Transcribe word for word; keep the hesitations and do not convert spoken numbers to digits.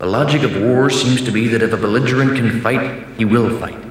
The logic of war seems to be that if a belligerent can fight, he will fight.